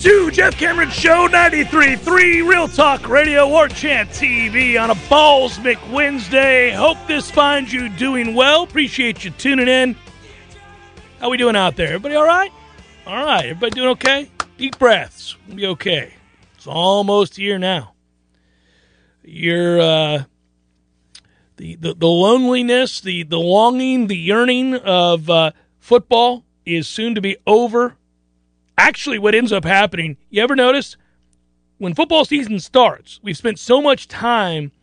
to Jeff Cameron Show 93.3 Real Talk Radio or Chant TV on a Ballsmick Wednesday. Hope this finds you doing well. Appreciate you tuning in. How we doing out there? Everybody all right? All right. Everybody doing okay? Deep breaths. We'll be okay. It's almost here now. The loneliness, the longing, the yearning of football is soon to be over. Actually, what ends up happening, you ever notice, when football season starts, we've spent so much time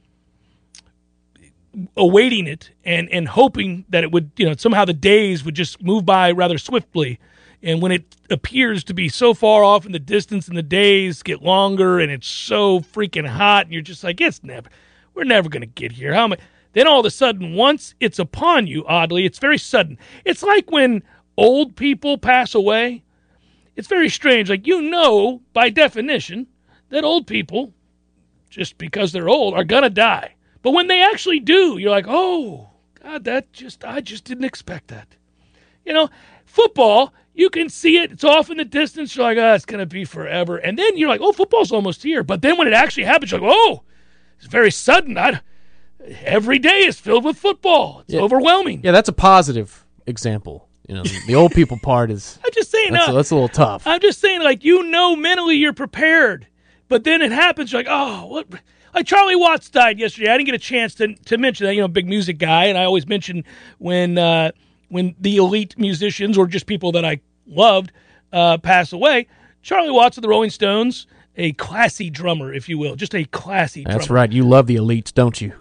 awaiting it and hoping that it would, somehow the days would just move by rather swiftly. And when it appears to be so far off in the distance and the days get longer and it's so freaking hot and you're just like, we're never going to get here. Then all of a sudden, once it's upon you, oddly, it's very sudden. It's like when old people pass away. It's very strange. Like, by definition, that old people, just because they're old, are going to die. But when they actually do, you're like, oh, God, I just didn't expect that. Football, you can see it. It's off in the distance. You're like, it's going to be forever. And then you're like, oh, football's almost here. But then when it actually happens, you're like, oh, it's very sudden. Every day is filled with football. It's overwhelming. Yeah, that's a positive example. The old people part is. I'm just saying that's a little tough. I'm just saying, mentally you're prepared, but then it happens. You're like, oh, what? Like Charlie Watts died yesterday. I didn't get a chance to mention that. Big music guy, and I always mention when the elite musicians or just people that I loved pass away. Charlie Watts of the Rolling Stones, a classy drummer, if you will, just a classy drummer. That's right. You love the elites, don't you?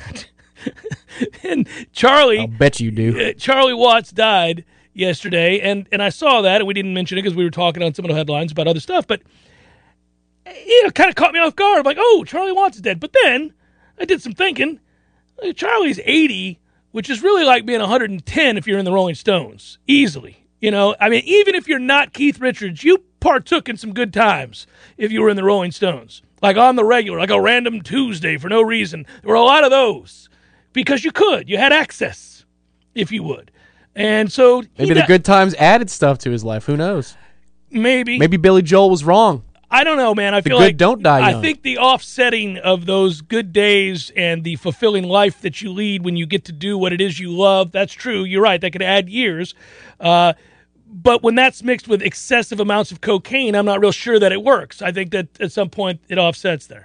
And Charlie, I'll bet you do. Charlie Watts died yesterday, and I saw that, and we didn't mention it because we were talking on some of the headlines about other stuff, but it kind of caught me off guard. I'm like, oh, Charlie Watts is dead. But then I did some thinking. Charlie's 80, which is really like being 110 if you're in the Rolling Stones, easily. Even if you're not Keith Richards, you partook in some good times if you were in the Rolling Stones. Like on the regular, like a random Tuesday for no reason. There were a lot of those. Because you could. You had access, if you would. And so... Maybe the good times added stuff to his life. Who knows? Maybe. Maybe Billy Joel was wrong. I don't know, man. I feel like... The good don't die young. I think the offsetting of those good days and the fulfilling life that you lead when you get to do what it is you love, that's true. You're right. That could add years. But when that's mixed with excessive amounts of cocaine, I'm not real sure that it works. I think that at some point it offsets there.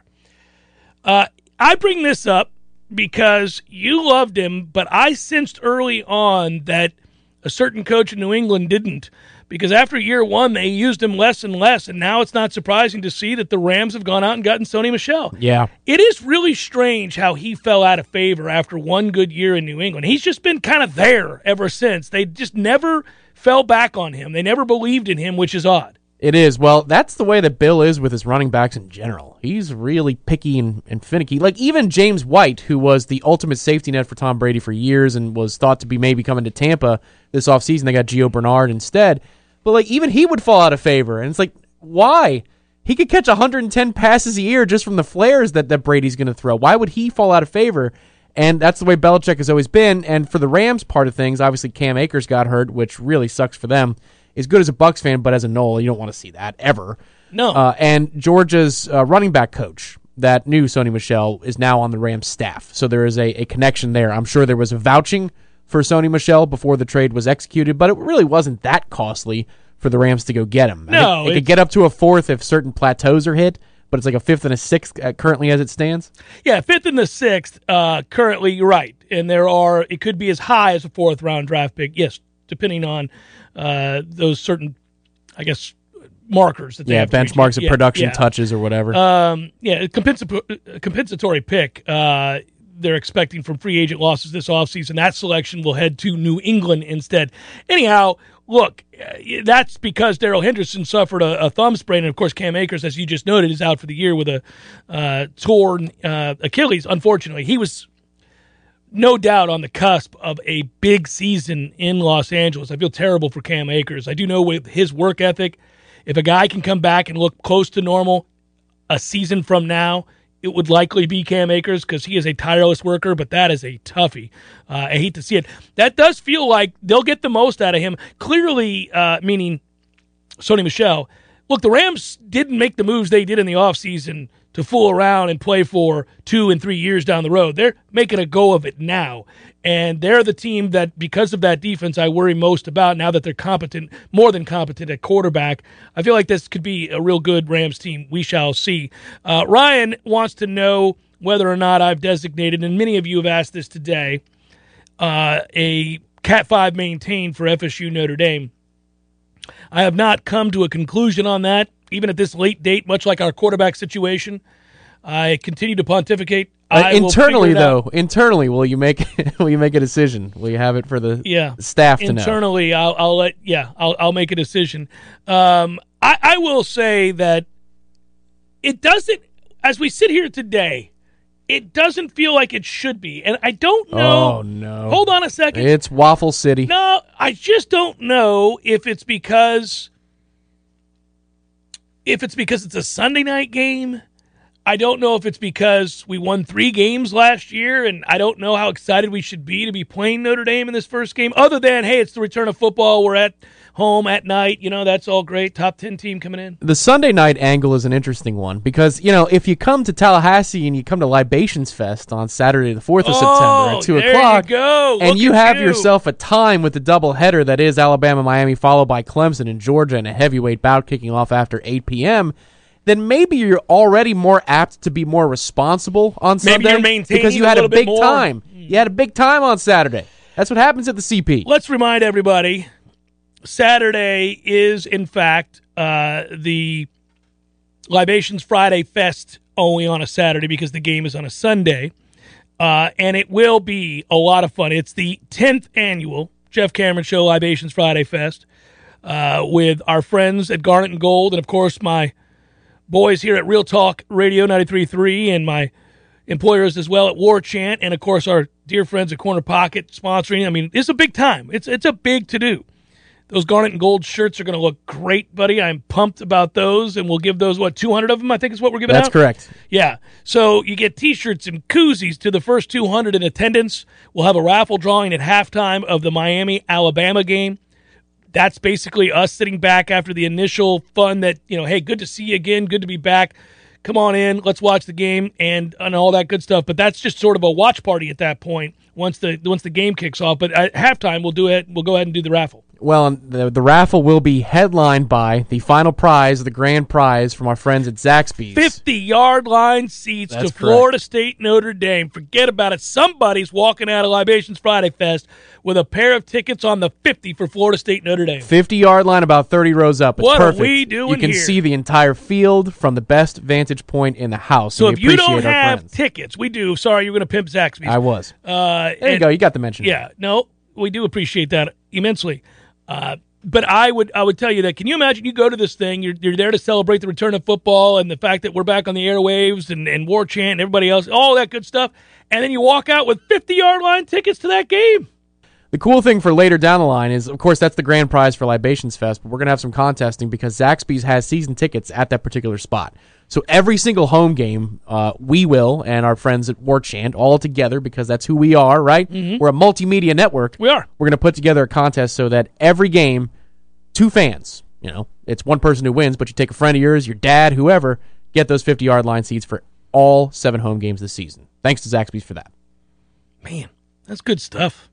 I bring this up because you loved him, but I sensed early on that a certain coach in New England didn't, because after year one, they used him less and less, and now it's not surprising to see that the Rams have gone out and gotten Sony Michel. Yeah. It is really strange how he fell out of favor after one good year in New England. He's just been kind of there ever since. They just never fell back on him. They never believed in him, which is odd. It is. Well, that's the way that Bill is with his running backs in general. He's really picky and finicky. Like even James White, who was the ultimate safety net for Tom Brady for years and was thought to be maybe coming to Tampa this offseason. They got Gio Bernard instead. But even he would fall out of favor. And it's like, why? He could catch 110 passes a year just from the flares that Brady's going to throw. Why would he fall out of favor? And that's the way Belichick has always been. And for the Rams part of things, obviously Cam Akers got hurt, which really sucks for them. As good as a Bucs fan, but as a Nola, you don't want to see that ever. No. And Georgia's running back coach that knew Sony Michel is now on the Rams staff. So there is a connection there. I'm sure there was a vouching for Sony Michel before the trade was executed, but it really wasn't that costly for the Rams to go get him. No. It could get up to a fourth if certain plateaus are hit, but it's like a fifth and a sixth currently as it stands. Yeah, fifth and the sixth currently, you're right. And it could be as high as a fourth round draft pick, yes, depending on those certain, I guess, markers that they have benchmarks of production touches or whatever. Compensatory pick they're expecting from free agent losses this offseason. That selection will head to New England instead. Anyhow, look, that's because Darrell Henderson suffered a thumb sprain, and of course Cam Akers, as you just noted, is out for the year with a torn Achilles. Unfortunately, he was no doubt on the cusp of a big season in Los Angeles. I feel terrible for Cam Akers. I do know with his work ethic, if a guy can come back and look close to normal a season from now, it would likely be Cam Akers because he is a tireless worker, but that is a toughie. I hate to see it. That does feel like they'll get the most out of him. Clearly, meaning Sony Michel, look, the Rams didn't make the moves they did in the offseason to fool around and play for 2 and 3 years down the road. They're making a go of it now. And they're the team that, because of that defense, I worry most about now that they're competent, more than competent at quarterback. I feel like this could be a real good Rams team. We shall see. Ryan wants to know whether or not I've designated, and many of you have asked this today, a Cat 5 maintained for FSU Notre Dame. I have not come to a conclusion on that, even at this late date, much like our quarterback situation. I continue to pontificate. Internally, will you make a decision? Will you have it for the staff to know? Internally, I'll make a decision. I will say that it doesn't, as we sit here today, it doesn't feel like it should be. And I don't know. Oh, no. Hold on a second. It's Waffle City. No, I just don't know if it's because it's a Sunday night game. I don't know if it's because we won 3 games last year, and I don't know how excited we should be to be playing Notre Dame in this first game, other than, hey, it's the return of football. We're at home at night. That's all great. Top 10 team coming in. The Sunday night angle is an interesting one because, if you come to Tallahassee and you come to Libations Fest on Saturday the 4th of September at 2 o'clock, you go. and you have yourself a time with the doubleheader that is Alabama-Miami followed by Clemson and Georgia and a heavyweight bout kicking off after 8 p.m., then maybe you're already more apt to be more responsible on Sunday. Maybe you're maintaining because you had a big more time. You had a big time on Saturday. That's what happens at the CP. Let's remind everybody, Saturday is, in fact, the Libations Friday Fest only on a Saturday because the game is on a Sunday. And it will be a lot of fun. It's the 10th annual Jeff Cameron Show Libations Friday Fest with our friends at Garnet and Gold and, of course, my boys here at Real Talk Radio 93.3 and my employers as well at War Chant and, of course, our dear friends at Corner Pocket sponsoring. I mean, it's a big time. It's a big to-do. Those Garnet and Gold shirts are going to look great, buddy. I'm pumped about those, and we'll give those, 200 of them, I think is what we're giving out? That's correct. Yeah. So you get T-shirts and koozies to the first 200 in attendance. We'll have a raffle drawing at halftime of the Miami-Alabama game. That's basically us sitting back after the initial fun that, hey, good to see you again, good to be back. Come on in, let's watch the game and all that good stuff. But that's just sort of a watch party at that point once the game kicks off. But at halftime, we'll go ahead and do the raffle. Well, the raffle will be headlined by the final prize, the grand prize from our friends at Zaxby's. 50-yard line seats That's to Florida State Notre Dame. Forget about it. Somebody's walking out of Libations Friday Fest with a pair of tickets on the 50 for Florida State Notre Dame. 50-yard line, about 30 rows up. It's what perfect. Are we doing You can here? see the entire field from the best vantage point in the house. So and if we you don't appreciate our have friends. tickets, we do. Sorry, you're going to pimp Zaxby's. I was. There you go. You got the mention. Yeah. No, we do appreciate that immensely. But I would tell you that, can you imagine you go to this thing, you're there to celebrate the return of football and the fact that we're back on the airwaves and War Chant and everybody else, all that good stuff, and then you walk out with 50-yard line tickets to that game. The cool thing for later down the line is, of course, that's the grand prize for Libations Fest, but we're going to have some contesting because Zaxby's has season tickets at that particular spot. So every single home game, we will, and our friends at War Chant, all together, because that's who we are, right? Mm-hmm. We're a multimedia network. We are. We're going to put together a contest so that every game, 2 fans, it's one person who wins, but you take a friend of yours, your dad, whoever, get those 50-yard line seats for all 7 home games this season. Thanks to Zaxby's for that. Man, that's good stuff.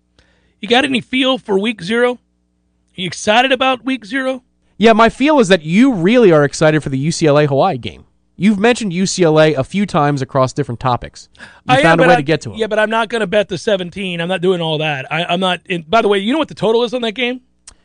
You got any feel for week 0? Are you excited about week 0? Yeah, my feel is that you really are excited for the UCLA-Hawaii game. You've mentioned UCLA a few times across different topics. You found a way to get to them. Yeah, but I'm not going to bet the 17. I'm not doing all that. I'm not. By the way, you know what the total is on that game?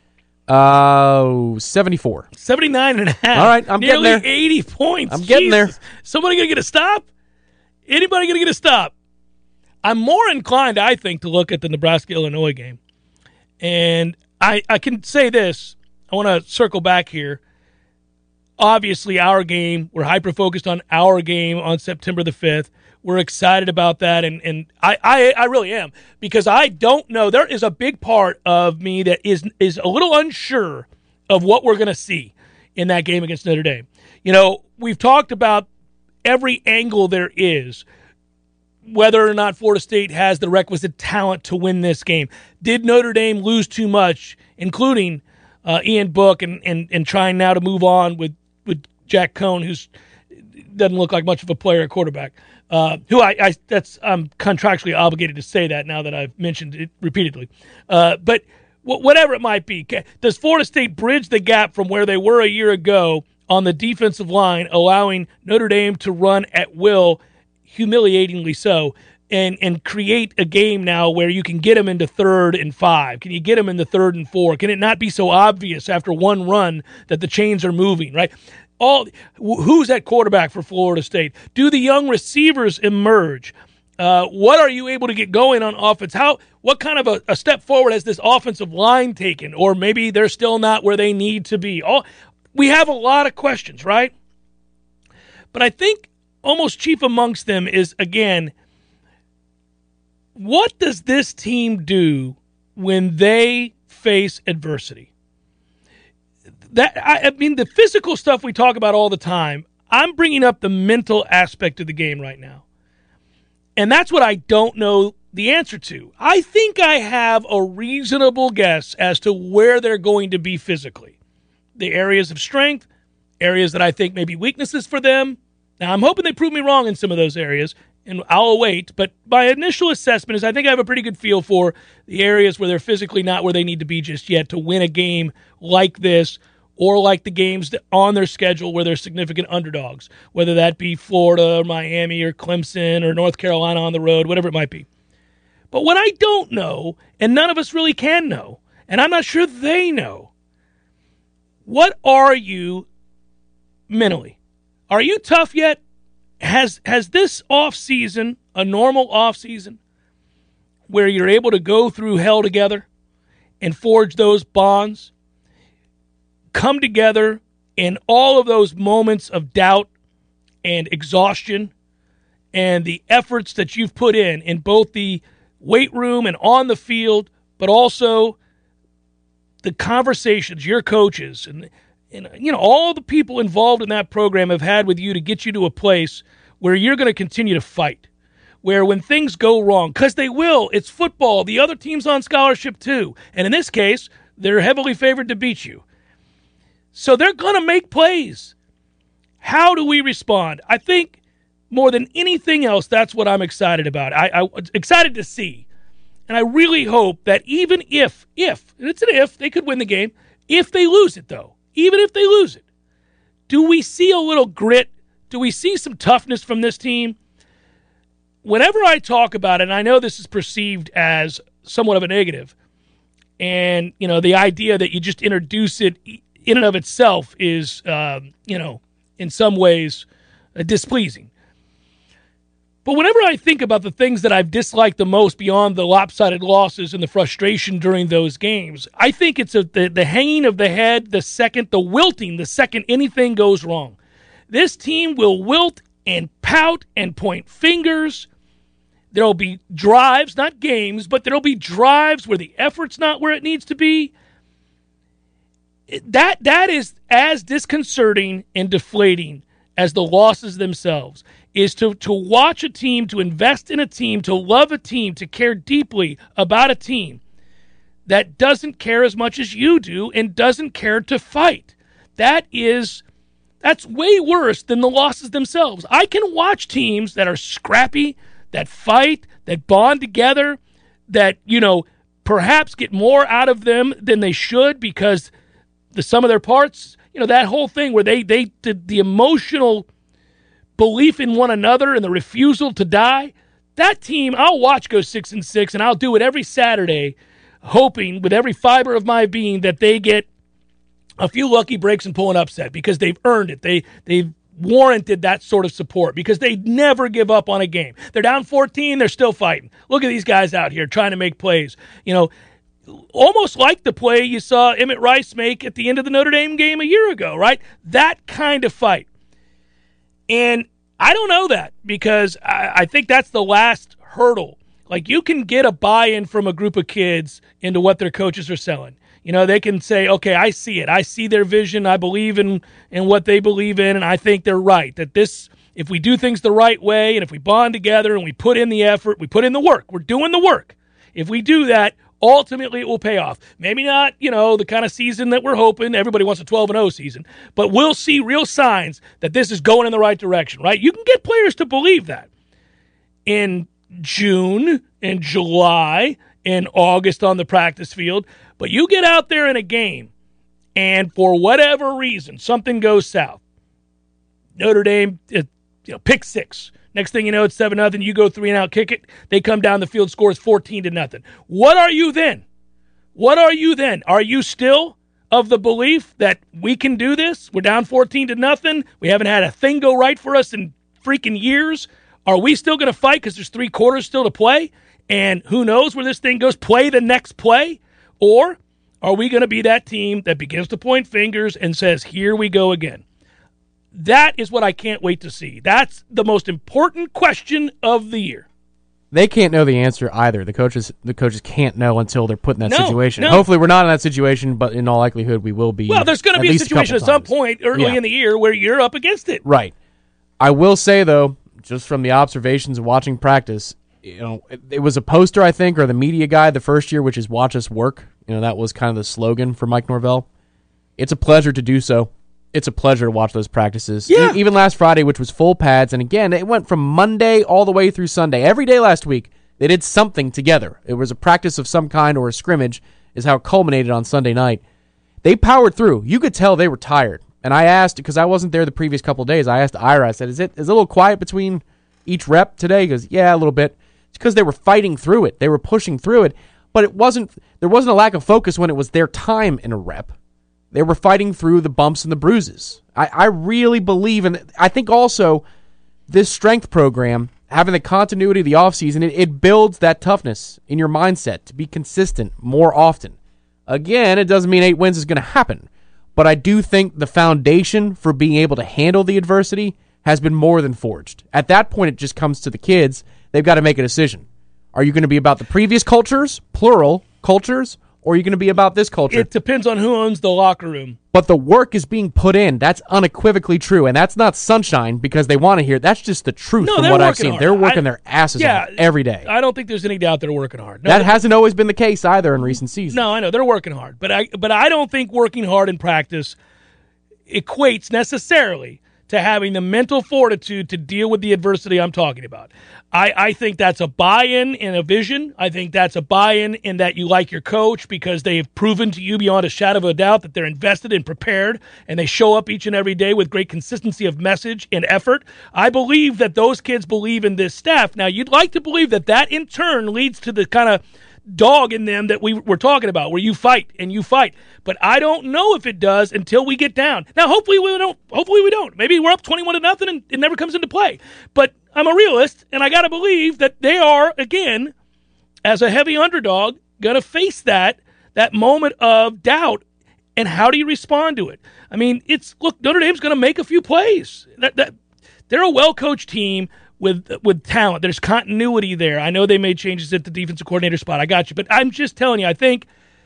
74. 79.5. All right, I'm Nearly getting there. 80 points. I'm getting there. Somebody going to get a stop? Anybody going to get a stop? I'm more inclined, I think, to look at the Nebraska-Illinois game. And I can say this. I want to circle back here. Obviously, our game, we're hyper-focused on our game on September the 5th. We're excited about that, and I really am, because I don't know. There is a big part of me that is a little unsure of what we're going to see in that game against Notre Dame. We've talked about every angle there is, whether or not Florida State has the requisite talent to win this game. Did Notre Dame lose too much, including Ian Book and trying now to move on with Jack Cohn, who's doesn't look like much of a player at quarterback. I'm contractually obligated to say that now that I've mentioned it repeatedly. But whatever it might be, does Florida State bridge the gap from where they were a year ago on the defensive line, allowing Notre Dame to run at will, humiliatingly so, and create a game now where you can get them into 3rd and 5? Can you get them into 3rd and 4? Can it not be so obvious after one run that the chains are moving, right? Who's at quarterback for Florida State? Do the young receivers emerge? What are you able to get going on offense? What kind of a step forward has this offensive line taken? Or maybe they're still not where they need to be. We have a lot of questions, right? But I think almost chief amongst them is, again, what does this team do when they face adversity? The physical stuff we talk about all the time, I'm bringing up the mental aspect of the game right now. And that's what I don't know the answer to. I think I have a reasonable guess as to where they're going to be physically. The areas of strength, areas that I think may be weaknesses for them. Now, I'm hoping they prove me wrong in some of those areas, and I'll wait. But my initial assessment is I think I have a pretty good feel for the areas where they're physically not where they need to be just yet to win a game like this, or like the games on their schedule where they're significant underdogs, whether that be Florida or Miami or Clemson or North Carolina on the road, whatever it might be. But what I don't know, and none of us really can know, and I'm not sure they know, what are you mentally? Are you tough yet? Has this offseason, a normal offseason, where you're able to go through hell together and forge those bonds, come together in all of those moments of doubt and exhaustion and the efforts that you've put in both the weight room and on the field, but also the conversations your coaches and all the people involved in that program have had with you to get you to a place where you're going to continue to fight, where when things go wrong, because they will, it's football, the other team's on scholarship too, and in this case, they're heavily favored to beat you. So they're going to make plays. How do we respond? I think more than anything else, that's what I'm excited about. I'm excited to see. And I really hope that even if, and it's an if, they could win the game, if they lose it though, even if they lose it, do we see a little grit? Do we see some toughness from this team? Whenever I talk about it, and I know this is perceived as somewhat of a negative, and, the idea that you just introduce it in and of itself is, in some ways displeasing. But whenever I think about the things that I've disliked the most beyond the lopsided losses and the frustration during those games, I think it's the hanging of the head, the wilting the second anything goes wrong. This team will wilt and pout and point fingers. There'll be drives, not games, but there'll be drives where the effort's not where it needs to be. That is as disconcerting and deflating as the losses themselves, is to watch a team, to invest in a team, to love a team, to care deeply about a team that doesn't care as much as you do and doesn't care to fight. That's way worse than the losses themselves. I can watch teams that are scrappy, that fight, that bond together, that, perhaps get more out of them than they should because the sum of their parts, that whole thing where they did the emotional belief in one another and the refusal to die, that team I'll watch go 6-6, and I'll do it every Saturday, hoping with every fiber of my being that they get a few lucky breaks and pull an upset because they've earned it. They've warranted that sort of support because they never give up on a game. They're down 14, they're still fighting. Look at these guys out here trying to make plays. Almost like the play you saw Emmett Rice make at the end of the Notre Dame game a year ago, right? That kind of fight. And I don't know that because I think that's the last hurdle. Like, you can get a buy-in from a group of kids into what their coaches are selling. They can say, okay, I see it. I see their vision. I believe in what they believe in, and I think they're right. That if we do things the right way and if we bond together and we put in the effort, we put in the work, we're doing the work. If we do that, ultimately it will pay off. Maybe not, the kind of season that we're hoping. Everybody wants a 12-0 season. But we'll see real signs that this is going in the right direction, right? You can get players to believe that. In June, in July, in August on the practice field. But you get out there in a game, and for whatever reason, something goes south. Notre Dame, pick six. Next thing you know, it's 7-0. You go 3-and-out, kick it. They come down the field, scores 14-0. What are you then? What are you then? Are you still of the belief that we can do this? We're down 14-0. We haven't had a thing go right for us in freaking years. Are we still going to fight because there's 3 quarters still to play? And who knows where this thing goes? Play the next play? Or are we going to be that team that begins to point fingers and says, here we go again? That is what I can't wait to see. That's the most important question of the year. They can't know the answer either. The coaches can't know until they're put in that situation. No. Hopefully we're not in that situation, but in all likelihood we will be. Well, there's going to be a situation at some point early in the year where you're up against it. Right. I will say, though, just from the observations of watching practice, it was a poster, I think, or the media guide the first year, which is watch us work. That was kind of the slogan for Mike Norvell. It's a pleasure to do so. It's a pleasure to watch those practices. Yeah. Even last Friday, which was full pads. And again, it went from Monday all the way through Sunday. Every day last week, they did something together. It was a practice of some kind or a scrimmage is how it culminated on Sunday night. They powered through. You could tell they were tired. And I asked, because I wasn't there the previous couple of days, I asked Ira, I said, is it a little quiet between each rep today? He goes, yeah, a little bit. It's because they were fighting through it. They were pushing through it. But there wasn't a lack of focus when it was their time in a rep. They were fighting through the bumps and the bruises. I really believe in I think also this strength program, having the continuity of the offseason, it builds that toughness in your mindset to be consistent more often. Again, it doesn't mean 8 wins is going to happen, but I do think the foundation for being able to handle the adversity has been more than forged. At that point, it just comes to the kids. They've got to make a decision. Are you going to be about the previous cultures, plural cultures, or are you going to be about this culture? It depends on who owns the locker room. But the work is being put in. That's unequivocally true. And that's not sunshine because they want to hear it. That's just the truth from what I've seen. Hard. They're working their asses off every day. I don't think there's any doubt they're working hard. No, that hasn't always been the case either in recent seasons. No, I know. They're working hard. But I don't think working hard in practice equates necessarily to having the mental fortitude to deal with the adversity I'm talking about. I think that's a buy-in in a vision. I think that's a buy-in in that you like your coach because they've proven to you beyond a shadow of a doubt that they're invested and prepared, and they show up each and every day with great consistency of message and effort. I believe that those kids believe in this staff. Now, you'd like to believe that in turn leads to the kind of dog in them that we were talking about, where you fight and you fight. But I don't know if it does until we get down. Now, hopefully we don't. Maybe we're up 21-0 and it never comes into play. But I'm a realist, and I got to believe that they are, again, as a heavy underdog, going to face that moment of doubt. And how do you respond to it? I mean, look, Notre Dame's going to make a few plays. They're a well-coached team with talent. There's continuity there. I know they made changes at the defensive coordinator spot. I got you. But I'm just telling you, I think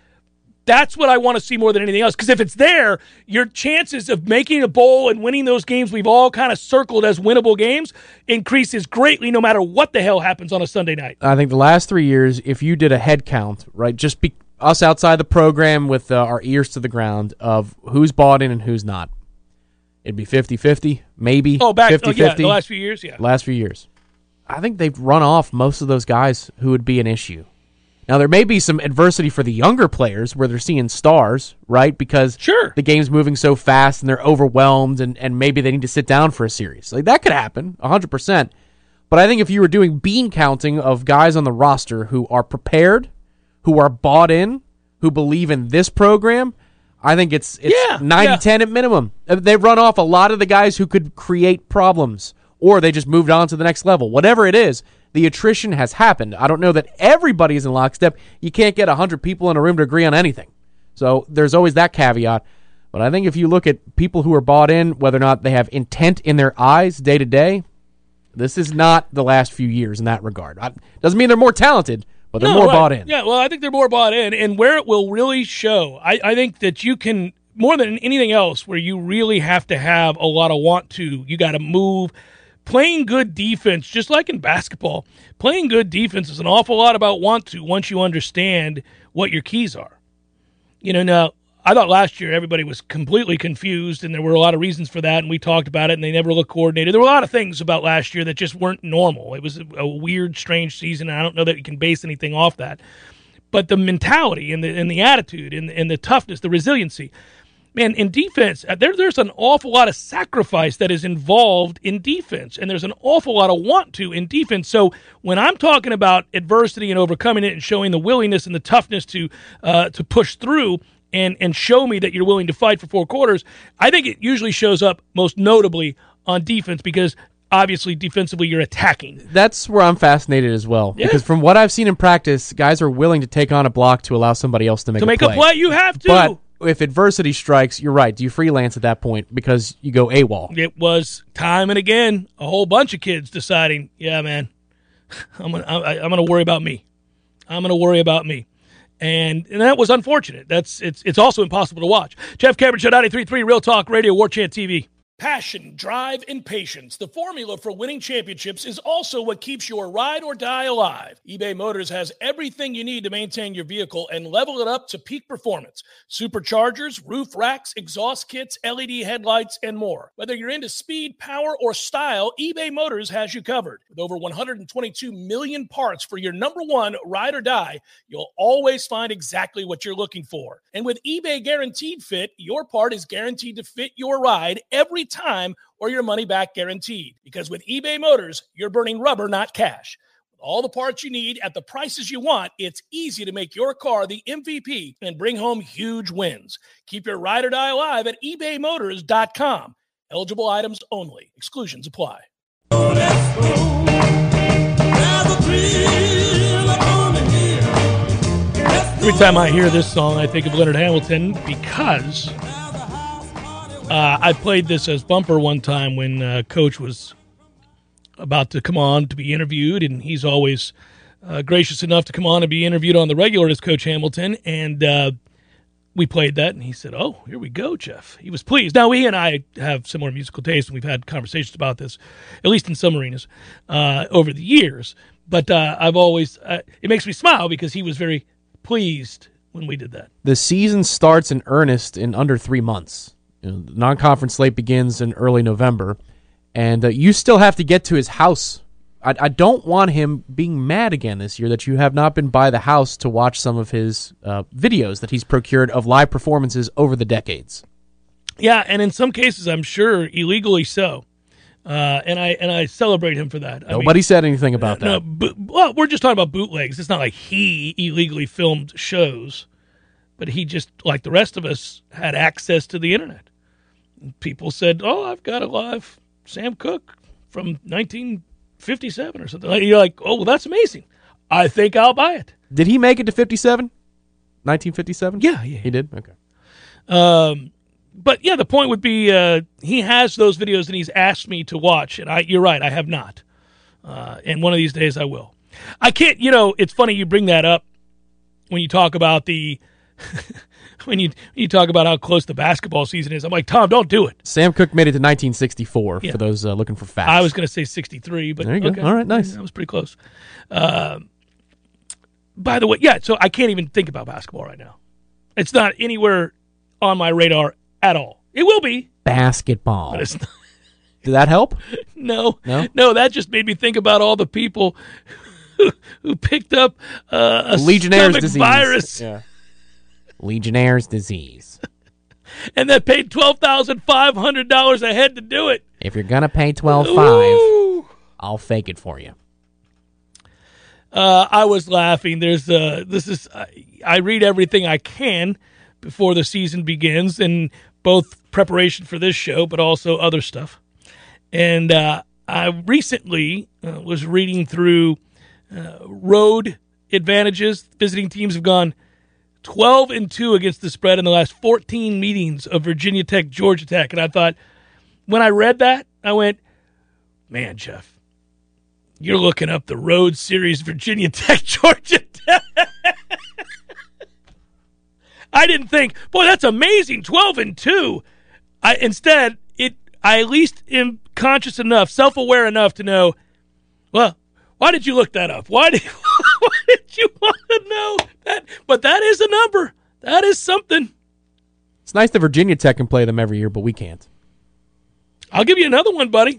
that's what I want to see more than anything else. Because if it's there, your chances of making a bowl and winning those games we've all kind of circled as winnable games increases greatly no matter what the hell happens on a Sunday night. I think the last 3 years, if you did a head count, right, just us outside the program with our ears to the ground of who's bought in and who's not, it'd be 50-50, maybe 50-50. The last few years, yeah. Last few years. I think they've run off most of those guys who would be an issue. Now, there may be some adversity for the younger players where they're seeing stars, right? Because the game's moving so fast and they're overwhelmed and maybe they need to sit down for a series. Like, that could happen, 100%. But I think if you were doing bean counting of guys on the roster who are prepared, who are bought in, who believe in this program, I think it's 90-10 at minimum. They've run off a lot of the guys who could create problems, or they just moved on to the next level. Whatever it is, the attrition has happened. I don't know that everybody is in lockstep. You can't get 100 people in a room to agree on anything. So there's always that caveat. But I think if you look at people who are bought in, whether or not they have intent in their eyes day to day, this is not the last few years in that regard. Doesn't mean they're more talented, but they're more bought in. Yeah, well, I think they're more bought in. And where it will really show, I think that you can, more than anything else, where you really have to have a lot of want to, you got to move playing good defense, just like in basketball, playing good defense is an awful lot about want to once you understand what your keys are. Now, I thought last year everybody was completely confused, and there were a lot of reasons for that, and we talked about it, and they never looked coordinated. There were a lot of things about last year that just weren't normal. It was a weird, strange season, and I don't know that you can base anything off that. But the mentality and the attitude and the toughness, the resiliency, man, in defense, there's an awful lot of sacrifice that is involved in defense, and there's an awful lot of want to in defense. So when I'm talking about adversity and overcoming it and showing the willingness and the toughness to push through and show me that you're willing to fight for 4 quarters, I think it usually shows up most notably on defense because obviously defensively you're attacking. That's where I'm fascinated as well. Yeah. Because from what I've seen in practice, guys are willing to take on a block to allow somebody else to make a play. To make a play, you have to. But if adversity strikes, you're right. Do you freelance at that point because you go AWOL? It was time and again a whole bunch of kids deciding, yeah, man, I'm gonna worry about me. I'm gonna worry about me. And that was unfortunate. It's also impossible to watch. Jeff Cameron, Show 93.3 Real Talk Radio, War Chant TV. Passion, drive, and patience. The formula for winning championships is also what keeps your ride or die alive. eBay Motors has everything you need to maintain your vehicle and level it up to peak performance. Superchargers, roof racks, exhaust kits, LED headlights, and more. Whether you're into speed, power, or style, eBay Motors has you covered. With over 122 million parts for your number one ride or die, you'll always find exactly what you're looking for. And with eBay Guaranteed Fit, your part is guaranteed to fit your ride every time or your money back guaranteed. Because with eBay Motors, you're burning rubber, not cash. With all the parts you need at the prices you want, it's easy to make your car the MVP and bring home huge wins. Keep your ride or die alive at ebaymotors.com. Eligible items only. Exclusions apply. Every time I hear this song, I think of Leonard Hamilton because I played this as bumper one time when Coach was about to come on to be interviewed, and he's always gracious enough to come on and be interviewed on the regular as Coach Hamilton, and we played that, and he said, "Oh, here we go, Jeff." He was pleased. Now, he and I have similar musical tastes, and we've had conversations about this, at least in some arenas, over the years, but I've always it makes me smile because he was very pleased when we did that. The season starts in earnest in under 3 months. The non-conference slate begins in early November, and you still have to get to his house. I don't want him being mad again this year that you have not been by the house to watch some of his videos that he's procured of live performances over the decades. Yeah, and in some cases, I'm sure illegally so. And I celebrate him for that. Nobody said anything about that. No, well, we're just talking about bootlegs. It's not like he illegally filmed shows, but he just, like the rest of us, had access to the internet. People said, "Oh, I've got a live Sam Cooke from 1957 or something." You're like, "Oh, well, that's amazing. I think I'll buy it." Did he make it to 57? 1957? Yeah. He did? Okay. But yeah, the point would be he has those videos and he's asked me to watch, and you're right, I have not. And one of these days I will. I can't, it's funny you bring that up when you talk about the when you talk about how close the basketball season is. I'm like, Tom, don't do it. Sam Cooke made it to 1964 for those looking for facts. I was going to say 63, but there you go. All right, nice. That was pretty close. By the way, so I can't even think about basketball right now. It's not anywhere on my radar at all. It will be basketball. But it's not. Did that help? No. That just made me think about all the people who picked up a Legionnaire's disease virus. Yeah. Legionnaire's disease. And that paid $12,500 a head to do it. If you're gonna pay $12,500, I'll fake it for you. I was laughing. I read everything I can before the season begins, and both preparation for this show, but also other stuff. And I recently was reading through road advantages. Visiting teams have gone 12-2 against the spread in the last 14 meetings of Virginia Tech, Georgia Tech. And I thought, when I read that, I went, man, Jeff, you're looking up the road series, Virginia Tech, Georgia Tech. I didn't think, boy, that's amazing, 12-2. I at least am conscious enough, self-aware enough to know, well, why did you look that up? Why did you want to know that? But that is a number. That is something. It's nice that Virginia Tech can play them every year, but we can't. I'll give you another one, buddy.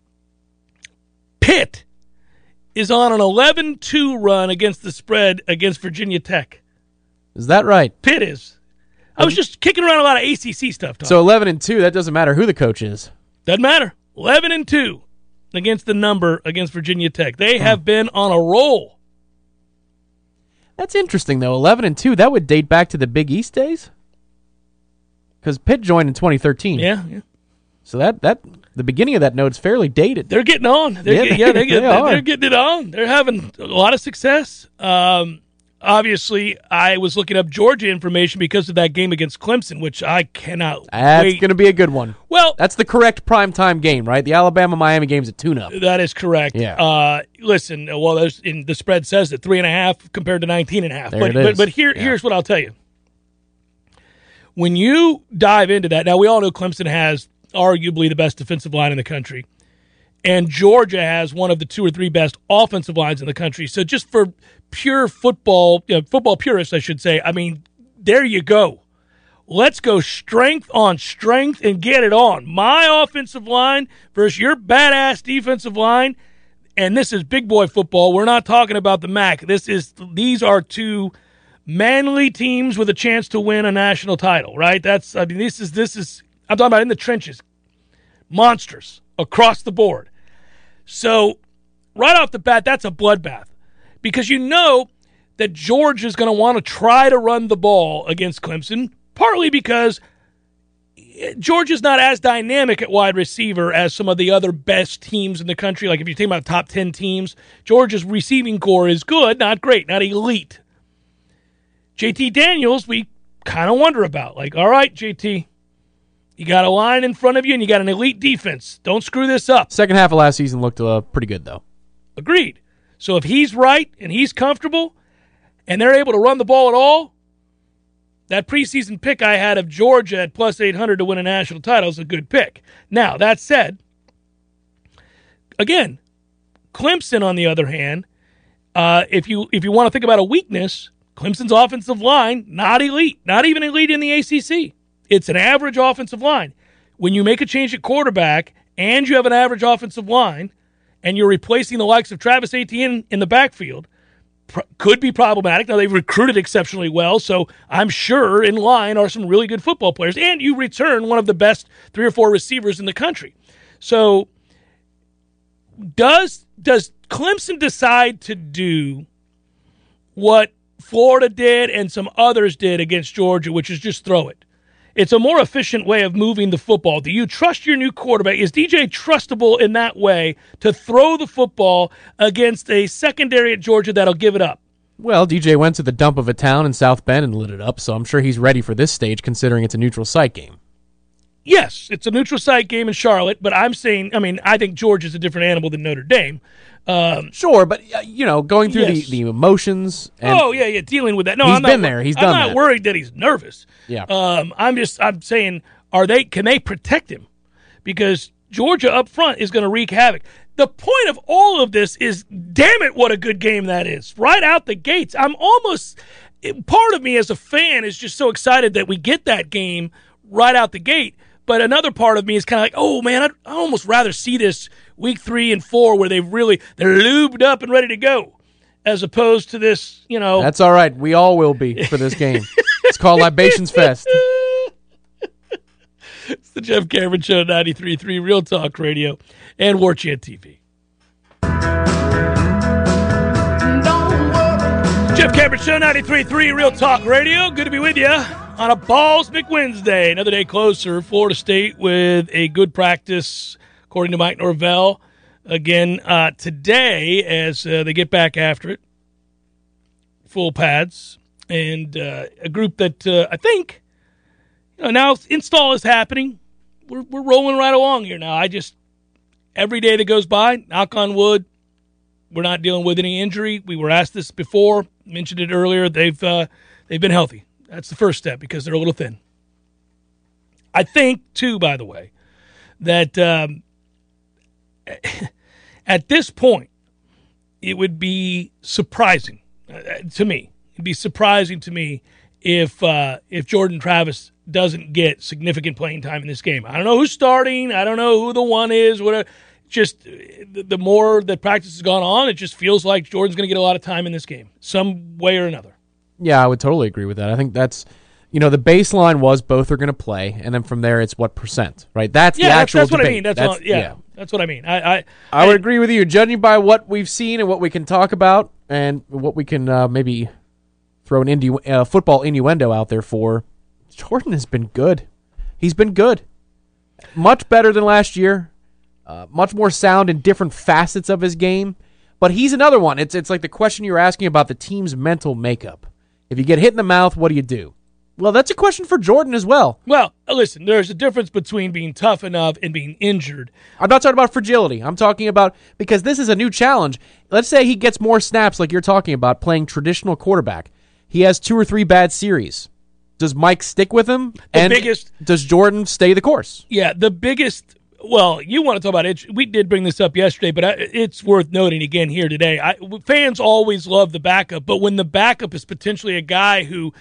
Pitt is on an 11-2 run against the spread against Virginia Tech. Is that right? Pitt is. I was just kicking around a lot of ACC stuff, Tom. So 11-2, that doesn't matter who the coach is. Doesn't matter. 11-2 against the number against Virginia Tech. They have been on a roll. That's interesting, though. 11-2, that would date back to the Big East days? Because Pitt joined in 2013. Yeah. So that the beginning of that note's fairly dated. They're getting on. They're getting it on. They're having a lot of success. Obviously, I was looking up Georgia information because of that game against Clemson, which I cannot That's wait. going to be a good one. Well, that's the correct primetime game, right? The Alabama-Miami game's a tune-up. That is correct. Yeah. Listen, well, the spread says that 3.5 compared to 19.5. But here's what I'll tell you. When you dive into that, now we all know Clemson has arguably the best defensive line in the country, and Georgia has one of the 2 or 3 best offensive lines in the country. So just for pure football purists, I should say, I mean, there you go. Let's go strength on strength and get it on. My offensive line versus your badass defensive line, and this is big boy football. We're not talking about the MAC. These are 2 manly teams with a chance to win a national title, right? This is I'm talking about in the trenches. Monsters across the board. So right off the bat, that's a bloodbath because you know that Georgia's going to want to try to run the ball against Clemson, partly because Georgia's not as dynamic at wide receiver as some of the other best teams in the country. Like if you think about top 10 teams, Georgia's receiving core is good, not great, not elite. JT Daniels, we kind of wonder about. Like, all right, JT, you got a line in front of you and you got an elite defense. Don't screw this up. Second half of last season looked pretty good, though. Agreed. So if he's right and he's comfortable and they're able to run the ball at all, that preseason pick I had of Georgia at plus 800 to win a national title is a good pick. Now, that said, again, Clemson, on the other hand, if you want to think about a weakness, Clemson's offensive line, not elite, not even elite in the ACC. It's an average offensive line. When you make a change at quarterback and you have an average offensive line and you're replacing the likes of Travis Etienne in the backfield, could be problematic. Now, they've recruited exceptionally well, so I'm sure in line are some really good football players. And you return one of the best 3 or 4 receivers in the country. So does Clemson decide to do what Florida did and some others did against Georgia, which is just throw it? It's a more efficient way of moving the football. Do you trust your new quarterback? Is DJ trustable in that way to throw the football against a secondary at Georgia that'll give it up? Well, DJ went to the dump of a town in South Bend and lit it up, so I'm sure he's ready for this stage considering it's a neutral site game. Yes, it's a neutral site game in Charlotte, but I think Georgia's a different animal than Notre Dame. Sure, but going through the emotions. And dealing with that. No, he's been there. He's done that. I'm not worried that he's nervous. Yeah. I'm saying, can they protect him? Because Georgia up front is going to wreak havoc. The point of all of this is, damn it, what a good game that is! Right out the gates, part of me as a fan is just so excited that we get that game right out the gate. But another part of me is kind of like, oh man, I'd almost rather see this week 3 and 4 where they're lubed up and ready to go, as opposed to this, That's all right. We all will be for this game. It's called Libations Fest. It's the Jeff Cameron Show, 93.3 Real Talk Radio and War Chant TV. Jeff Cameron Show, 93.3 Real Talk Radio. Good to be with you on a Balls McWednesday. Another day closer. Florida State with a good practice, according to Mike Norvell. Again, today, as they get back after it, full pads, and a group that I think, now install is happening. We're rolling right along here now. Every day that goes by, knock on wood, we're not dealing with any injury. We were asked this before, mentioned it earlier. They've been healthy. That's the first step because they're a little thin. I think, too, by the way, that at this point, it would be surprising to me. It'd be surprising to me if Jordan Travis doesn't get significant playing time in this game. I don't know who's starting. I don't know who the one is. Whatever. Just the more that practice has gone on, it just feels like Jordan's going to get a lot of time in this game, some way or another. Yeah, I would totally agree with that. I think that's, the baseline was both are going to play, and then from there it's what percent, right? That's the actual that's what debate. I mean. That's what I mean. I would agree with you. Judging by what we've seen and what we can talk about and what we can maybe throw an football innuendo out there for, Jordan has been good. He's been good. Much better than last year. Much more sound in different facets of his game. But he's another one. It's like the question you're asking about the team's mental makeup. If you get hit in the mouth, what do you do? Well, that's a question for Jordan as well. Well, listen, there's a difference between being tough enough and being injured. I'm not talking about fragility. I'm talking about, because this is a new challenge. Let's say he gets more snaps like you're talking about, playing traditional quarterback. He has 2 or 3 bad series. Does Mike stick with him? Does Jordan stay the course? Yeah, the biggest... Well, you want to talk about it. We did bring this up yesterday, but it's worth noting again here today. Fans always love the backup, but when the backup is potentially a guy who,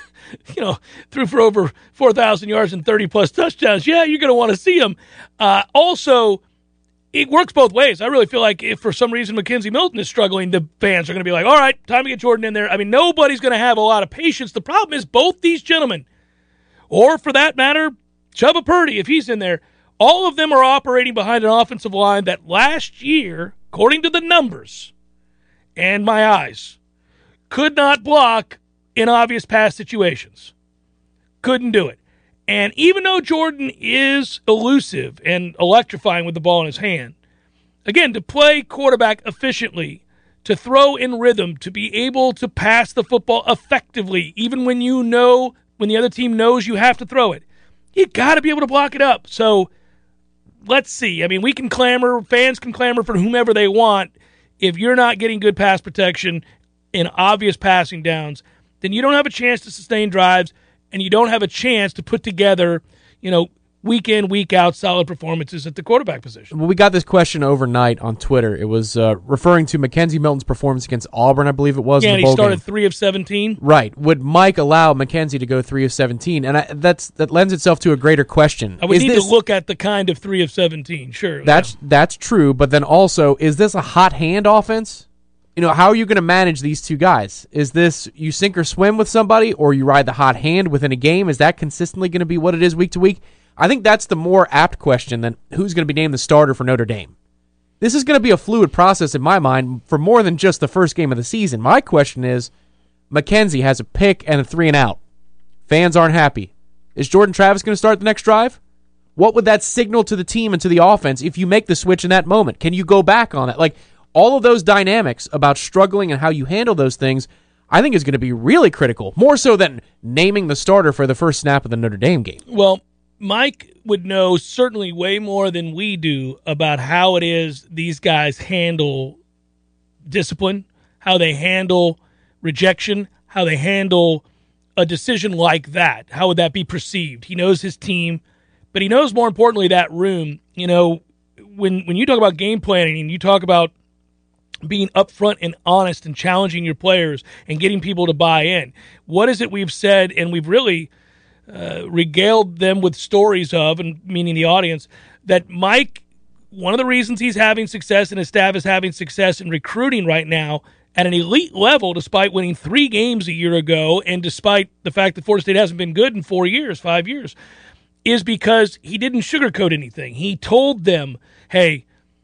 threw for over 4,000 yards and 30-plus touchdowns, yeah, you're going to want to see him. Also, it works both ways. I really feel like if for some reason Mackenzie Milton is struggling, the fans are going to be like, all right, time to get Jordan in there. I mean, nobody's going to have a lot of patience. The problem is both these gentlemen, or for that matter, Chubba Purdy, if he's in there, all of them are operating behind an offensive line that last year, according to the numbers and my eyes, could not block in obvious pass situations. Couldn't do it. And even though Jordan is elusive and electrifying with the ball in his hand, again, to play quarterback efficiently, to throw in rhythm, to be able to pass the football effectively, even when when the other team knows you have to throw it, you got to be able to block it up. So, let's see. I mean, fans can clamor for whomever they want. If you're not getting good pass protection in obvious passing downs, then you don't have a chance to sustain drives, and you don't have a chance to put together, week in, week out solid performances at the quarterback position. Well, we got this question overnight on Twitter. It was referring to Mackenzie Milton's performance against Auburn, I believe it was. Yeah, in and the bowl he started game. 3 of 17. Right. Would Mike allow Mackenzie to go 3 of 17? And that lends itself to a greater question. I would need to look at the kind of 3 of 17, sure. That's true, but then also, is this a hot hand offense? How are you going to manage these two guys? Is this you sink or swim with somebody, or you ride the hot hand within a game? Is that consistently going to be what it is week to week? I think that's the more apt question than who's going to be named the starter for Notre Dame. This is going to be a fluid process in my mind for more than just the first game of the season. My question is, Mackenzie has a pick and a 3-and-out. Fans aren't happy. Is Jordan Travis going to start the next drive? What would that signal to the team and to the offense if you make the switch in that moment? Can you go back on that? Like, all of those dynamics about struggling and how you handle those things, I think is going to be really critical, more so than naming the starter for the first snap of the Notre Dame game. Well, Mike would know certainly way more than we do about how it is these guys handle discipline, how they handle rejection, how they handle a decision like that. How would that be perceived? He knows his team, but he knows more importantly that room. When you talk about game planning and you talk about being upfront and honest and challenging your players and getting people to buy in, what is it we've said and we've really regaled them with stories of, and meaning the audience, that Mike, one of the reasons he's having success and his staff is having success in recruiting right now at an elite level, despite winning 3 games a year ago and despite the fact that Florida State hasn't been good in 5 years, is because he didn't sugarcoat anything. He told them, hey,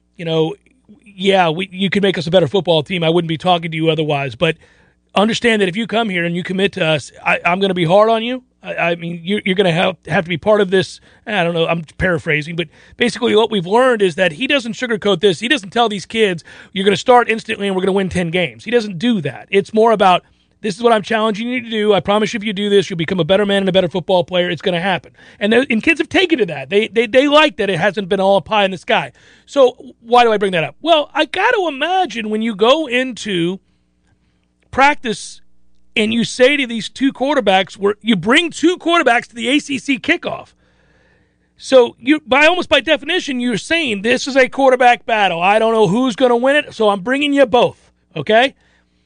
you could make us a better football team. I wouldn't be talking to you otherwise. But understand that if you come here and you commit to us, I'm going to be hard on you. I mean, you're going to have to be part of this. I don't know. I'm paraphrasing. But basically what we've learned is that he doesn't sugarcoat this. He doesn't tell these kids, you're going to start instantly and we're going to win 10 games. He doesn't do that. It's more about, this is what I'm challenging you to do. I promise you if you do this, you'll become a better man and a better football player. It's going to happen. And kids have taken to that. They like that it hasn't been all pie in the sky. So why do I bring that up? Well, I got to imagine when you go into practice and you say to these 2 quarterbacks, you bring 2 quarterbacks to the ACC kickoff. So you, by definition, you're saying this is a quarterback battle. I don't know who's going to win it, so I'm bringing you both, okay?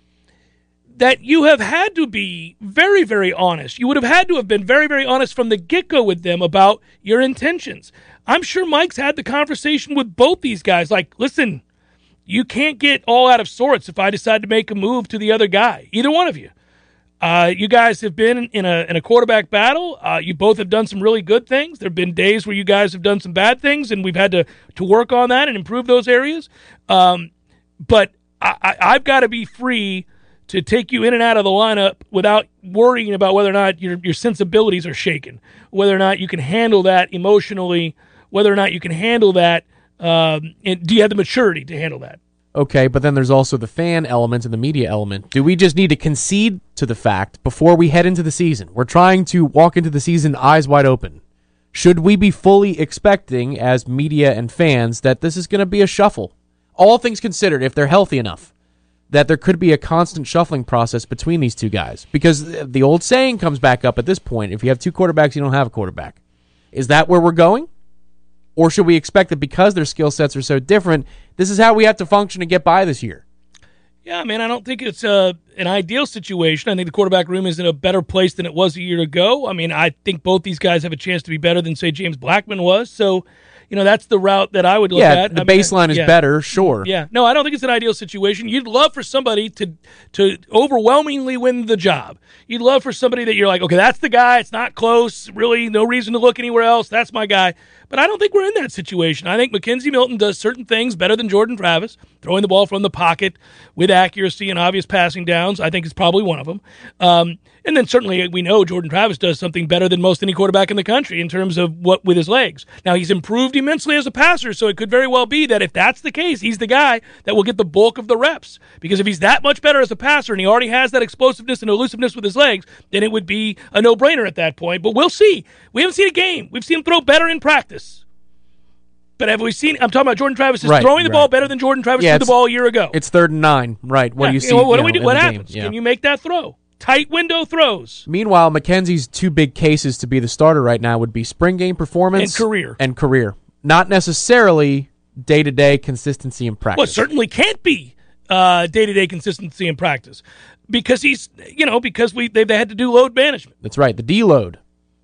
That you have had to be very, very honest. You would have had to have been very, very honest from the get-go with them about your intentions. I'm sure Mike's had the conversation with both these guys. Like, listen, you can't get all out of sorts if I decide to make a move to the other guy, either one of you. You guys have been in a quarterback battle. You both have done some really good things. There have been days where you guys have done some bad things, and we've had to work on that and improve those areas. But I've got to be free to take you in and out of the lineup without worrying about whether or not your sensibilities are shaken, whether or not you can handle that emotionally, whether or not you can handle that. And do you have the maturity to handle that? Okay, but then there's also the fan element and the media element. Do we just need to concede to the fact before we head into the season? We're trying to walk into the season eyes wide open. Should we be fully expecting, as media and fans, that this is going to be a shuffle? All things considered, if they're healthy enough, that there could be a constant shuffling process between these two guys. Because the old saying comes back up at this point, if you have two quarterbacks, you don't have a quarterback. Is that where we're going? Or should we expect that because their skill sets are so different, this is how we have to function to get by this year? Yeah, man, I don't think it's an ideal situation. I think the quarterback room is in a better place than it was a year ago. I mean, I think both these guys have a chance to be better than, say, James Blackman was. So, that's the route that I would look at. The baseline is better, sure. Yeah. No, I don't think it's an ideal situation. You'd love for somebody to overwhelmingly win the job. You'd love for somebody that you're like, okay, that's the guy. It's not close. Really, no reason to look anywhere else. That's my guy. But I don't think we're in that situation. I think Mackenzie Milton does certain things better than Jordan Travis. Throwing the ball from the pocket with accuracy and obvious passing downs, I think is probably one of them. And then certainly we know Jordan Travis does something better than most any quarterback in the country in terms of what with his legs. Now, he's improved immensely as a passer, so it could very well be that if that's the case, he's the guy that will get the bulk of the reps. Because if he's that much better as a passer and he already has that explosiveness and elusiveness with his legs, then it would be a no-brainer at that point. But we'll see. We haven't seen a game. We've seen him throw better in practice. But have we seen? I'm talking about Jordan Travis is throwing the ball better than Jordan Travis threw the ball a year ago. It's 3rd and 9, right? What do you see? What do we do? What happens? Can you make that throw? Tight window throws. Meanwhile, Mackenzie's two big cases to be the starter right now would be spring game performance and career. Not necessarily day-to-day consistency in practice. Well, it certainly can't be day-to-day consistency in practice because he's, because they've had to do load management. That's right, the deload.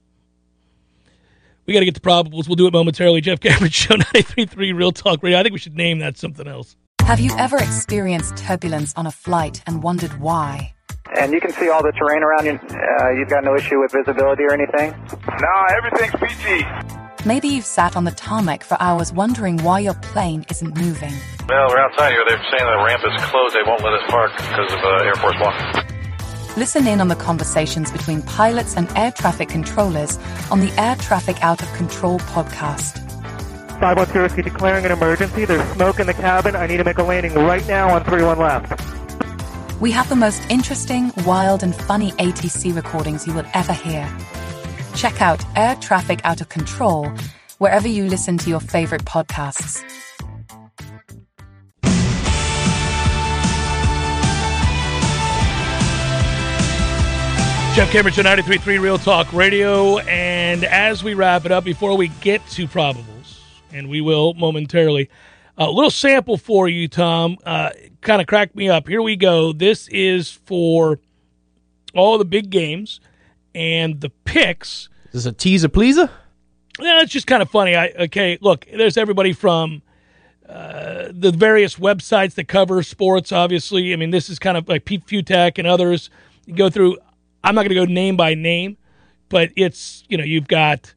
We got to get to probables. We'll do it momentarily. Jeff Cameron Show, 93.3 Real Talk Radio. I think we should name that something else. Have you ever experienced turbulence on a flight and wondered why? And you can see all the terrain around you. You've got no issue with visibility or anything? No, everything's PG. Maybe you've sat on the tarmac for hours wondering why your plane isn't moving. Well, we're outside here. They're saying the ramp is closed. They won't let us park because of Air Force One. Listen in on the conversations between pilots and air traffic controllers on the Air Traffic Out of Control podcast. 510 Whiskey declaring an emergency. There's smoke in the cabin. I need to make a landing right now on 31 left. We have the most interesting, wild, and funny ATC recordings you will ever hear. Check out Air Traffic Out of Control wherever you listen to your favorite podcasts. Jeff Cameron Show, 93.3 Real Talk Radio. And as we wrap it up, before we get to probables, and we will momentarily, a little sample for you, Tom. Kind of cracked me up. Here we go. This is for all the big games and the picks. Is this a teaser-pleaser? Yeah, it's just kind of funny. Look, there's everybody from the various websites that cover sports, obviously. I mean, this is kind of like Pete Futek and others. You go through, I'm not going to go name by name, but it's, you've got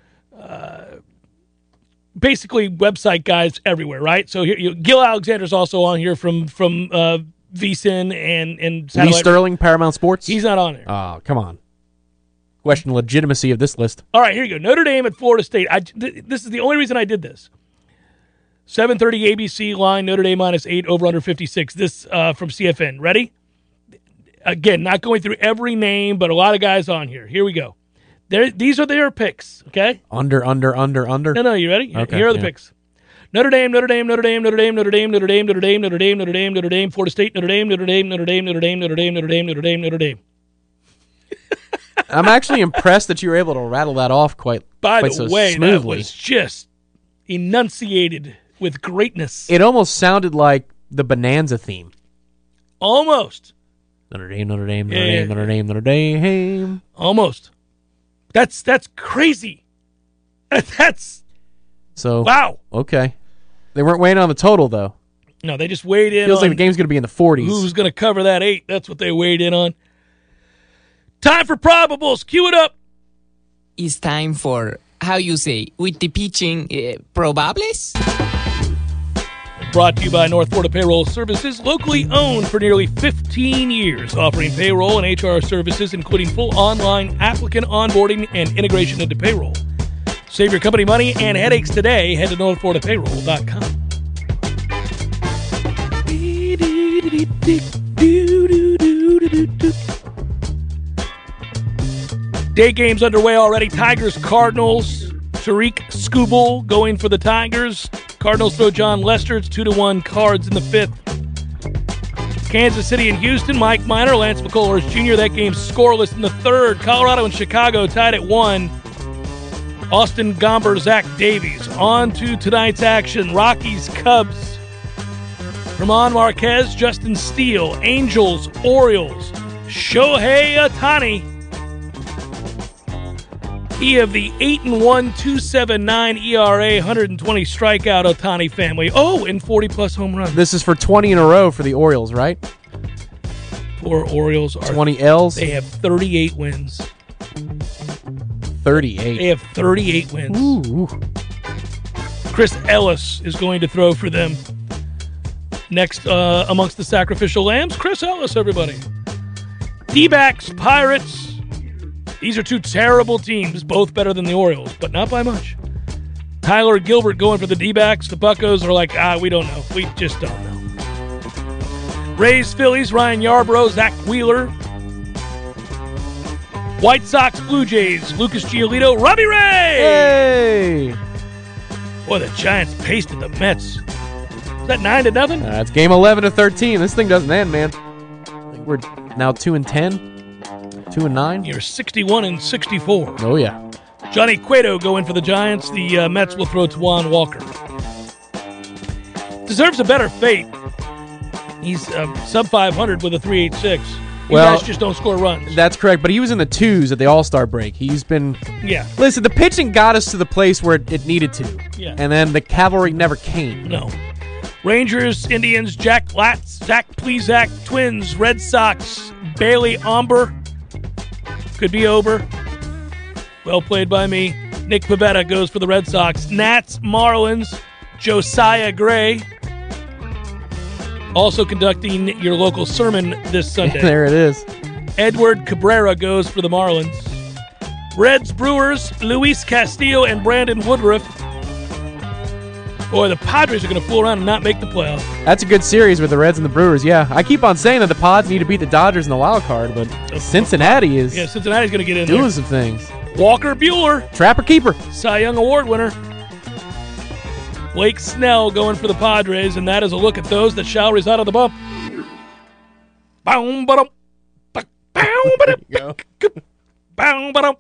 basically website guys everywhere, right? So here, Gil Alexander's also on here from VSiN and Lee Sterling, Paramount Sports. He's not on there. Oh, come on. Question the legitimacy of this list. All right, here you go. Notre Dame at Florida State. This is the only reason I did this. 7:30 ABC line, Notre Dame -8, over under 56. This from CFN. Ready? Again, not going through every name, but a lot of guys on here. Here we go. These are their picks, okay? Under. No, you ready? Okay, here are the picks. Notre Dame, Florida State, Notre Dame. I'm actually impressed that you were able to rattle that off quite By Played the so way, that smoothly. was just enunciated with greatness. It almost sounded like the Bonanza theme. Almost. Notre Dame, Notre Dame, Notre Yeah. Dame, Notre Dame, Notre Dame. Almost. That's crazy. That's So wow. Okay, they weren't weighing on the total though. No, they just weighed in Feels on like the game's going to be in the 40s. who's going to cover that 8. That's what they weighed in on. Time for probables. Cue it up. It's time for, how you say, with the pitching, probables? Brought to you by North Florida Payroll Services, locally owned for nearly 15 years, offering payroll and HR services, including full online applicant onboarding and integration into payroll. Save your company money and headaches today. Head to northfloridapayroll.com. Day games underway already. Tigers, Cardinals. Tariq Skubal going for the Tigers. Cardinals throw John Lester. It's 2-1 Cards in the 5th. Kansas City and Houston. Mike Minor, Lance McCullers Jr. That game's scoreless in the 3rd. Colorado and Chicago tied at 1. Austin Gomber, Zach Davies. On to tonight's action. Rockies, Cubs. Ramon Marquez, Justin Steele. Angels, Orioles. Shohei Ohtani. He of the 8-1, 2.79 ERA, 120 strikeout Ohtani family. Oh, and 40-plus home runs. This is for 20 in a row for the Orioles, right? Poor Orioles are 20 L's. They have 38 wins. 38. They have 38 wins. Ooh. Chris Ellis is going to throw for them next amongst the sacrificial lambs. Chris Ellis, everybody. D-backs, Pirates. These are 2 terrible teams, both better than the Orioles, but not by much. Tyler Gilbert going for the D-backs. The Buccos are like, we don't know. We just don't know. Rays, Phillies, Ryan Yarbrough, Zach Wheeler. White Sox, Blue Jays, Lucas Giolito, Robbie Ray. Hey! Boy, the Giants pasted the Mets. Is that 9-0? It's game 11 to 13. This thing doesn't end, man. I think we're now 2-10. 2-9. You're 61-64. Oh yeah. Johnny Cueto going for the Giants. The Mets will throw Taijuan Walker. Deserves a better fate. He's sub 500 with a 3.86. You guys just don't score runs. That's correct, but he was in the 2s at the All-Star break. He's been... Yeah. Listen, the pitching got us to the place where it needed to. Yeah. And then the cavalry never came. No. Rangers, Indians, Jack Latz, Zach Plesac, Twins, Red Sox, Bailey Omber. Could be Ober. Well played by me. Nick Pivetta goes for the Red Sox. Nats, Marlins, Josiah Gray. Also conducting your local sermon this Sunday. There it is. Edward Cabrera goes for the Marlins. Reds, Brewers, Luis Castillo and Brandon Woodruff. Boy, the Padres are going to fool around and not make the playoffs. That's a good series with the Reds and the Brewers, yeah. I keep on saying that the Pods need to beat the Dodgers in the wild card, but Cincinnati is Yeah, Cincinnati's going to get in doing there. some things. Walker Buehler, Trapper keeper. Cy Young Award winner. Blake Snell going for the Padres, and that is a look at those that shall reside on the bump. Boom, ba-dum, ba- boom, ba-dum, boom, ba-dum.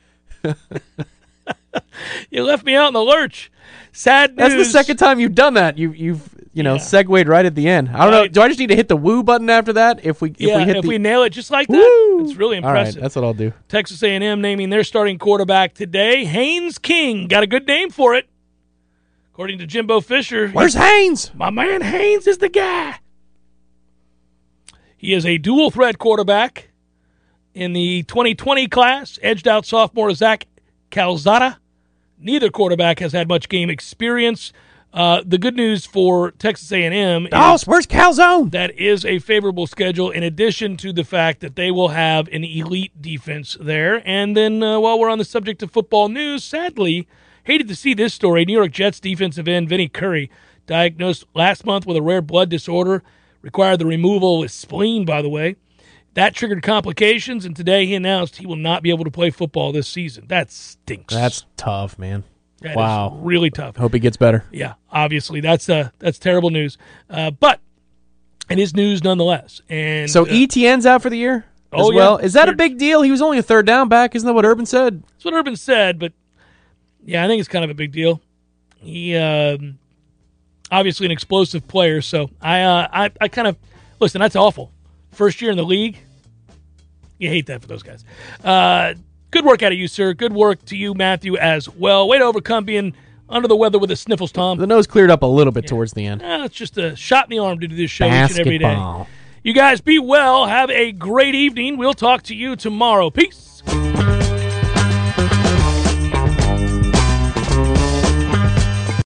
You left me out in the lurch. Sad news. That's the second time you've done that. You've segued right at the end. I don't know. Do I just need to hit the woo button after that? If we nail it just like that, Woo! it's really All right, impressive. that's what I'll do. Texas A&M naming their starting quarterback today. Haynes King. Got a good name for it. According to Jimbo Fisher. Where's Haynes? My man Haynes is the guy. He is a dual threat quarterback. In the 2020 class, edged out sophomore Zach Calzada. Neither quarterback has had much game experience. The good news for Texas A&M is where's Calzone? that is a favorable schedule in addition to the fact that they will have an elite defense there. And then while we're on the subject of football news, sadly, hated to see this story. New York Jets defensive end Vinny Curry, diagnosed last month with a rare blood disorder, required the removal of his spleen, by the way. That triggered complications, and today he announced he will not be able to play football this season. That stinks. That's tough, man. That wow. is really tough. Hope he gets better. Yeah, obviously that's terrible news, but it is news nonetheless. And So ETN's out for the year as oh, well. yeah. Is that a big deal? He was only a third down back. Isn't that what Urban said? that's what Urban said, but Yeah, I think it's kind of a big deal. He obviously an explosive player, so I kind of listen. That's awful. First year in the league, you hate that for those guys. Good work out of you, sir. Good work to you, Matthew, as well. Way to overcome being under the weather with the sniffles, Tom. The nose cleared up a little bit towards the end. It's just a shot in the arm to do this show each and every day. Basketball. You guys be well. Have a great evening. We'll talk to you tomorrow. Peace.